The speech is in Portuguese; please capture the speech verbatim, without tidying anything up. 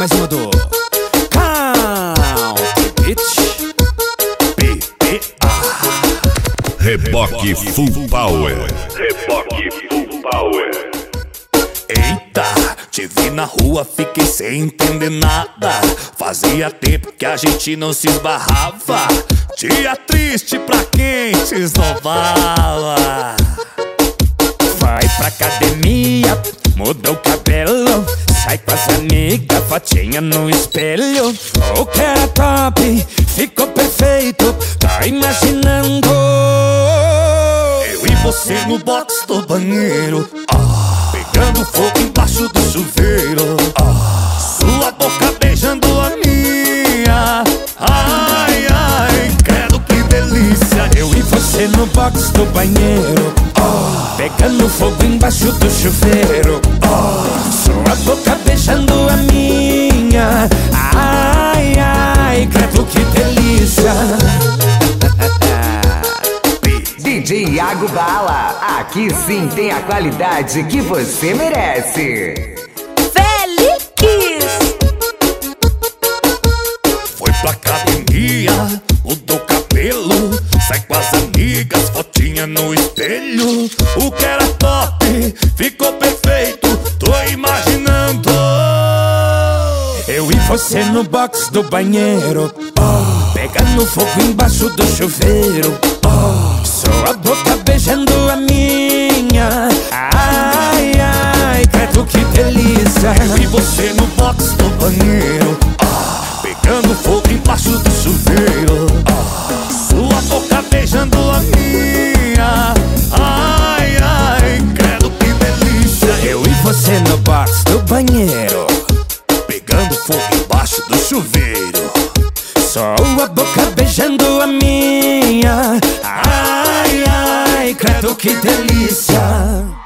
mais uma do Count Beach B B A. Reboque Full Power. Reboque Full Power. Eita, te vi na rua, fiquei sem entender nada. Fazia tempo que a gente não se esbarrava. Dia triste pra quem se esnobava. Vai pra academia, muda o cabelo, sai com as amigas, fotinha no espelho. O que era top, ficou perfeito, tá imaginando eu e você no box do banheiro, ah, pegando fogo embaixo do chuveiro, ah, sua boca beijando a minha. Ai, ai, credo que delícia. Eu e você no box do banheiro, oh, pegando fogo embaixo do chuveiro, oh, sua boca beijando a minha. Ai, ai, credo que delícia. D J Iago Bala, aqui sim tem a qualidade que você merece. Felix Foi pra academia, mudou o cabelo, sai com as amigas, fotinha no espelho. O que era top, ficou perfeito, tô imaginando eu e você no box do banheiro, oh, pegando fogo embaixo do chuveiro, oh, sua boca beijando a minha. Ai, ai, credo que delícia. Eu e você no box do banheiro, oh, pegando fogo embaixo do chuveiro, oh, sua boca beijando a minha. Ai, ai, credo que delícia. Eu e você no box do banheiro, pegando fogo embaixo do chuveiro, sua boca beijando a minha. Ai, ai, credo que delícia.